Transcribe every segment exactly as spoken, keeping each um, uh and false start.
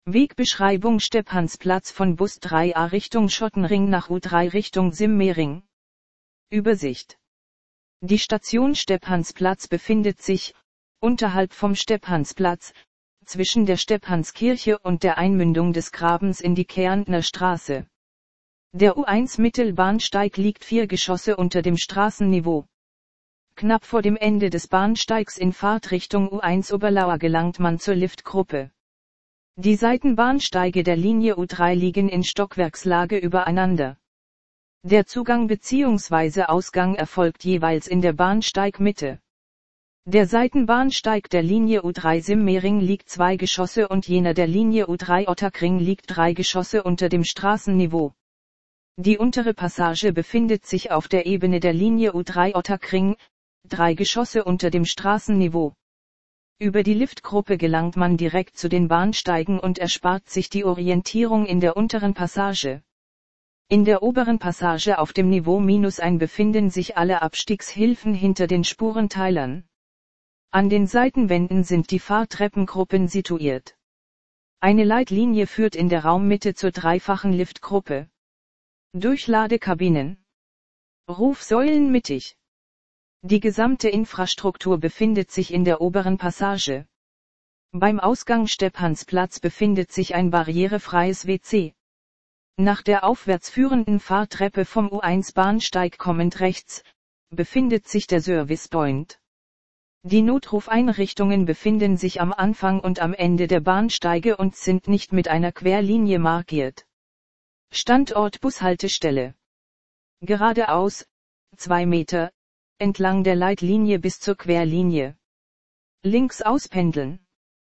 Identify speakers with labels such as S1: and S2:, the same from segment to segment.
S1: Wegbeschreibung: Stephansplatz von Bus drei a Richtung Schottenring nach U drei Richtung Simmering. Übersicht: Die Station Stephansplatz befindet sich, unterhalb vom Stephansplatz, zwischen der Stephanskirche und der Einmündung des Grabens in die Kärntner Straße. Der U eins Mittelbahnsteig liegt vier Geschosse unter dem Straßenniveau. Knapp vor dem Ende des Bahnsteigs in Fahrtrichtung U eins Oberlauer gelangt man zur Liftgruppe. Die Seitenbahnsteige der Linie U drei liegen in Stockwerkslage übereinander. Der Zugang bzw. Ausgang erfolgt jeweils in der Bahnsteigmitte. Der Seitenbahnsteig der Linie U drei Simmering liegt zwei Geschosse und jener der Linie U drei Ottakring liegt drei Geschosse unter dem Straßenniveau. Die untere Passage befindet sich auf der Ebene der Linie U drei Ottakring, drei Geschosse unter dem Straßenniveau. Über die Liftgruppe gelangt man direkt zu den Bahnsteigen und erspart sich die Orientierung in der unteren Passage. In der oberen Passage auf dem Niveau minus eins befinden sich alle Abstiegshilfen hinter den Spurenteilern. An den Seitenwänden sind die Fahrtreppengruppen situiert. Eine Leitlinie führt in der Raummitte zur dreifachen Liftgruppe. Durchladekabinen. Rufsäulen mittig. Die gesamte Infrastruktur befindet sich in der oberen Passage. Beim Ausgang Stephansplatz befindet sich ein barrierefreies W C. Nach der aufwärts führenden Fahrtreppe vom U eins Bahnsteig kommend rechts, befindet sich der Service Point. Die Notrufeinrichtungen befinden sich am Anfang und am Ende der Bahnsteige und sind nicht mit einer Querlinie markiert. Standort Bushaltestelle. Geradeaus, zwei Meter, entlang der Leitlinie bis zur Querlinie. Links auspendeln.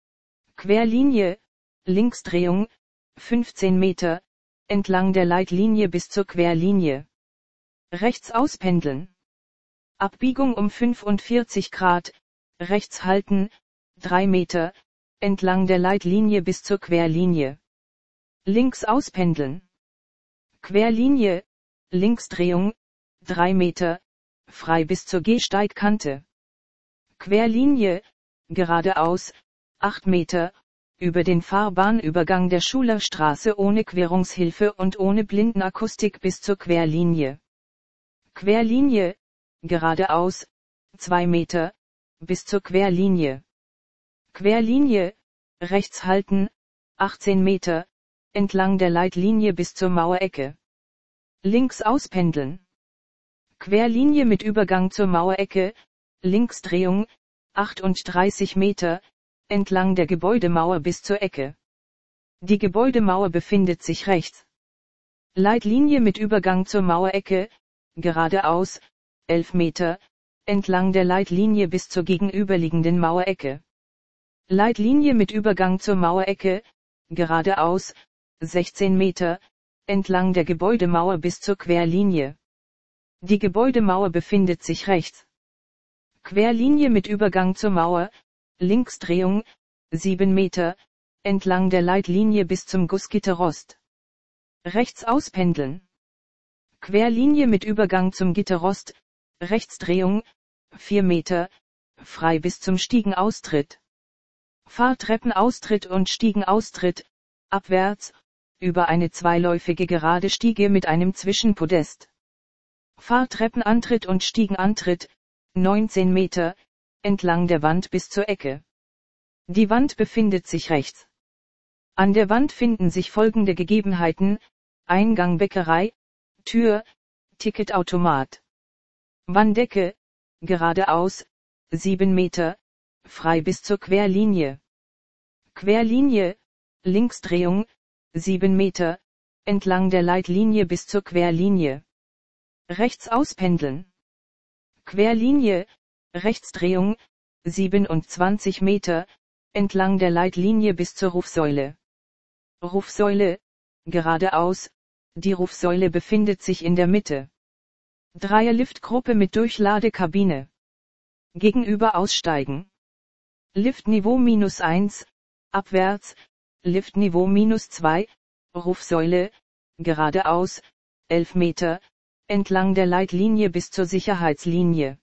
S1: Querlinie, Linksdrehung, fünfzehn Meter, entlang der Leitlinie bis zur Querlinie. Rechts auspendeln. Abbiegung um fünfundvierzig Grad, rechts halten, drei Meter, entlang der Leitlinie bis zur Querlinie. Links auspendeln. Querlinie, Linksdrehung, drei Meter, frei bis zur Gehsteigkante. Querlinie, geradeaus, acht Meter, über den Fahrbahnübergang der Schulerstraße ohne Querungshilfe und ohne Blindenakustik bis zur Querlinie. Querlinie, geradeaus, zwei Meter, bis zur Querlinie. Querlinie, rechts halten, achtzehn Meter, entlang der Leitlinie bis zur Mauerecke. Links auspendeln. Querlinie mit Übergang zur Mauerecke, Linksdrehung, achtunddreißig Meter, entlang der Gebäudemauer bis zur Ecke. Die Gebäudemauer befindet sich rechts. Leitlinie mit Übergang zur Mauerecke, geradeaus, elf Meter, entlang der Leitlinie bis zur gegenüberliegenden Mauerecke. Leitlinie mit Übergang zur Mauerecke, geradeaus, sechzehn Meter, entlang der Gebäudemauer bis zur Querlinie. Die Gebäudemauer befindet sich rechts. Querlinie mit Übergang zur Mauer, Linksdrehung, sieben Meter, entlang der Leitlinie bis zum Gussgitterrost. Rechts auspendeln. Querlinie mit Übergang zum Gitterrost, Rechtsdrehung, vier Meter, frei bis zum Stiegenaustritt. Fahrtreppenaustritt und Stiegenaustritt, abwärts, über eine zweiläufige gerade Stiege mit einem Zwischenpodest. Fahrtreppenantritt und Stiegenantritt, neunzehn Meter, entlang der Wand bis zur Ecke. Die Wand befindet sich rechts. An der Wand finden sich folgende Gegebenheiten: Eingang Bäckerei, Tür, Ticketautomat. Wanddecke, geradeaus, sieben Meter, frei bis zur Querlinie. Querlinie, Linksdrehung, sieben Meter, entlang der Leitlinie bis zur Querlinie. Rechts auspendeln. Querlinie, Rechtsdrehung, siebenundzwanzig Meter, entlang der Leitlinie bis zur Rufsäule. Rufsäule, geradeaus, die Rufsäule befindet sich in der Mitte. Dreierliftgruppe mit Durchladekabine. Gegenüber aussteigen. Liftniveau minus eins, abwärts, Liftniveau minus zwei, Rufsäule, geradeaus, elf Meter, entlang der Leitlinie bis zur Sicherheitslinie.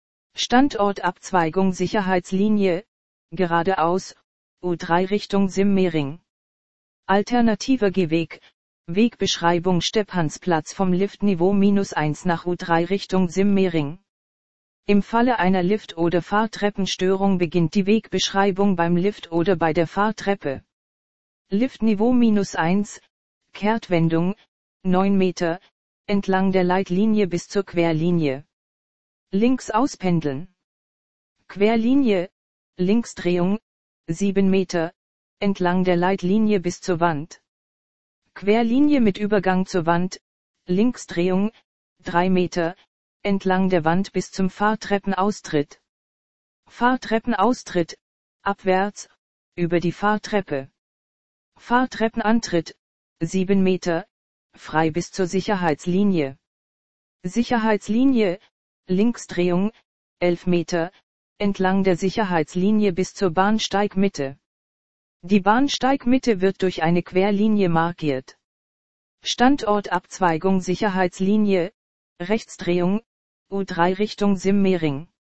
S1: Standort Abzweigung Sicherheitslinie, geradeaus, U drei Richtung Simmering. Alternativer Gehweg, Wegbeschreibung Stepansplatz vom Liftniveau minus eins nach U drei Richtung Simmering. Im Falle einer Lift- oder Fahrtreppenstörung beginnt die Wegbeschreibung beim Lift oder bei der Fahrtreppe. Liftniveau minus eins, Kehrtwendung, neun Meter, entlang der Leitlinie bis zur Querlinie. Links auspendeln. Querlinie, Linksdrehung, sieben Meter, entlang der Leitlinie bis zur Wand. Querlinie mit Übergang zur Wand, Linksdrehung, drei Meter, entlang der Wand bis zum Fahrtreppenaustritt. Fahrtreppenaustritt, abwärts, über die Fahrtreppe. Fahrtreppenantritt, sieben Meter, frei bis zur Sicherheitslinie. Sicherheitslinie, Linksdrehung, elf Meter, entlang der Sicherheitslinie bis zur Bahnsteigmitte. Die Bahnsteigmitte wird durch eine Querlinie markiert. Standortabzweigung Sicherheitslinie, Rechtsdrehung, U drei Richtung Simmering.